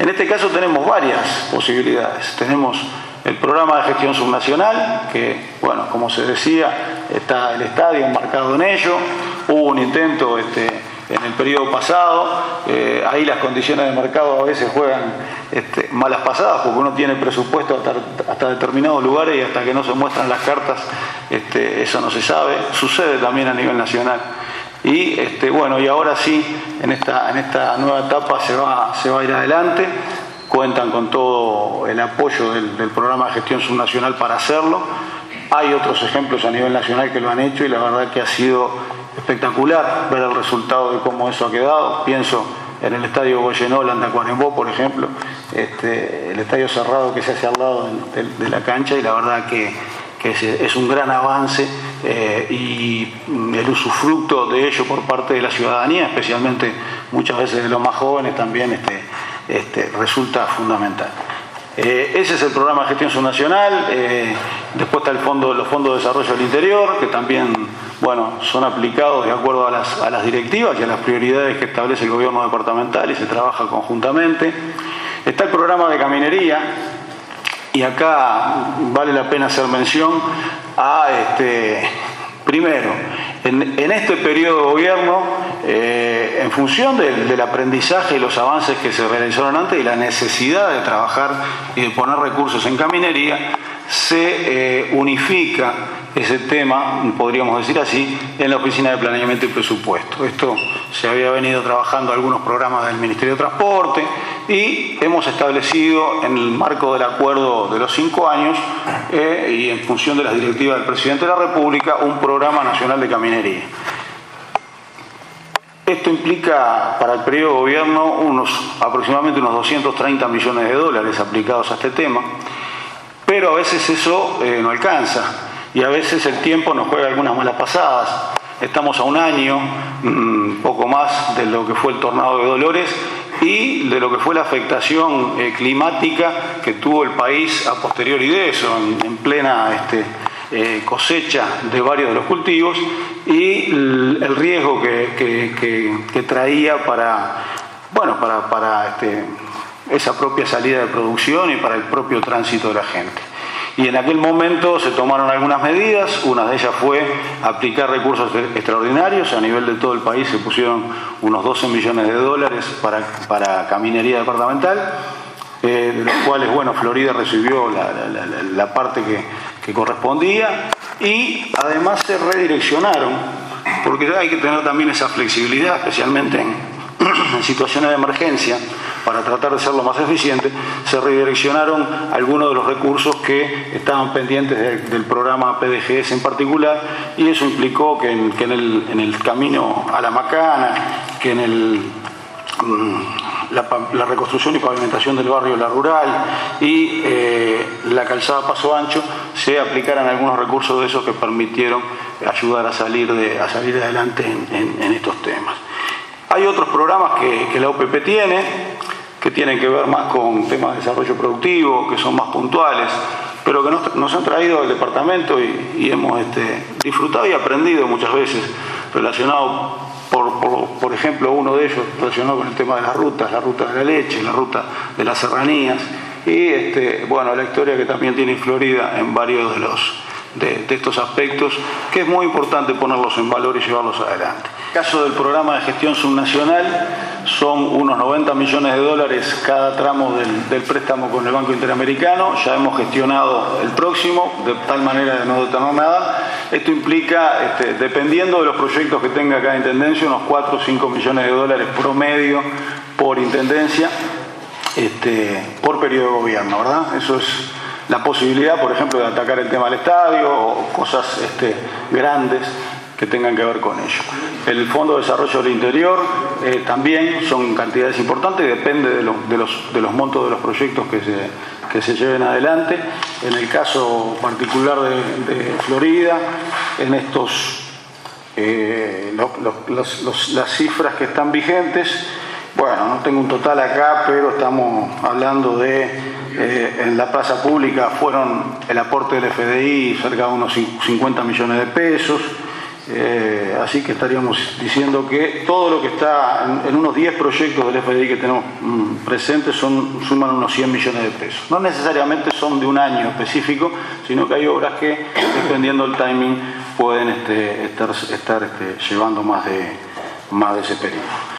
En este caso tenemos varias posibilidades. Tenemos el programa de gestión subnacional, que, bueno, como se decía, está el estadio enmarcado en ello. Hubo un intento en el periodo pasado, ahí las condiciones de mercado a veces juegan malas pasadas, porque uno tiene presupuesto hasta determinados lugares y hasta que no se muestran las cartas, eso no se sabe. Sucede también a nivel nacional. Y bueno, y ahora sí, en esta nueva etapa se va a ir adelante. Cuentan con todo el apoyo del programa de gestión subnacional para hacerlo. Hay otros ejemplos a nivel nacional que lo han hecho y la verdad que ha sido espectacular ver el resultado de cómo eso ha quedado. Pienso en el estadio Goyenol de Tacuarembó, por ejemplo, el estadio cerrado que se hace al lado de la cancha, y la verdad que es un gran avance y el usufructo de ello por parte de la ciudadanía, especialmente muchas veces de los más jóvenes, también resulta fundamental. Ese es el programa de gestión subnacional. Después está los fondos de desarrollo del interior, que también, bueno, son aplicados de acuerdo a las directivas y a las prioridades que establece el gobierno departamental y se trabaja conjuntamente. Está el programa de caminería, y acá vale la pena hacer mención a, primero, en este periodo de gobierno, en función del aprendizaje y los avances que se realizaron antes y la necesidad de trabajar y de poner recursos en caminería, se unifica ese tema, podríamos decir así, en la Oficina de Planeamiento y Presupuesto. Esto se había venido trabajando algunos programas del Ministerio de Transporte y hemos establecido, en el marco del acuerdo de los 5 años y en función de las directivas del Presidente de la República, un programa nacional de caminería. Esto implica para el periodo de gobierno aproximadamente unos 230 millones de dólares aplicados a este tema, pero a veces eso no alcanza y a veces el tiempo nos juega algunas malas pasadas. Estamos a un año, poco más de lo que fue el tornado de Dolores y de lo que fue la afectación climática que tuvo el país a posteriori de eso, en plena cosecha de varios de los cultivos, y el riesgo que traía para esa propia salida de producción y para el propio tránsito de la gente. Y en aquel momento se tomaron algunas medidas, una de ellas fue aplicar recursos extraordinarios. A nivel de todo el país se pusieron unos 12 millones de dólares para caminería departamental, de los cuales, bueno, Florida recibió la parte que correspondía, y además se redireccionaron, porque hay que tener también esa flexibilidad, especialmente en situaciones de emergencia, para tratar de ser lo más eficiente. Se redireccionaron algunos de los recursos que estaban pendientes del programa PDGS en particular, y eso implicó que en el camino a La Macana, que en la reconstrucción y pavimentación del barrio La Rural y la calzada Paso Ancho, se aplicaran algunos recursos de esos que permitieron ayudar a salir adelante en estos temas. Hay otros programas que la OPP tiene, que tienen que ver más con temas de desarrollo productivo, que son más puntuales, pero que nos han traído al departamento y hemos disfrutado y aprendido muchas veces, relacionado, por ejemplo, uno de ellos relacionado con el tema de las rutas, la ruta de la leche, la ruta de las serranías, y bueno, la historia que también tiene Florida en varios de estos aspectos, que es muy importante ponerlos en valor y llevarlos adelante. En el caso del programa de gestión subnacional, son unos 90 millones de dólares cada tramo del préstamo con el Banco Interamericano. Ya hemos gestionado el próximo, de tal manera de no detener nada. Esto implica, dependiendo de los proyectos que tenga cada intendencia, unos 4 o 5 millones de dólares promedio por intendencia, por periodo de gobierno, ¿verdad? Eso es la posibilidad, por ejemplo, de atacar el tema del estadio o cosas grandes que tengan que ver con ello. El Fondo de Desarrollo del Interior también son cantidades importantes, depende de los montos de los proyectos que se lleven adelante. En el caso particular de Florida, en estos las cifras que están vigentes, bueno, no tengo un total acá, pero estamos hablando de en la plaza pública fueron el aporte del FDI cerca de unos 50 millones de pesos, Así que estaríamos diciendo que todo lo que está en unos 10 proyectos del FDI que tenemos presentes suman unos 100 millones de pesos. No necesariamente son de un año específico, sino que hay obras que, dependiendo del timing, pueden estar llevando más de ese periodo.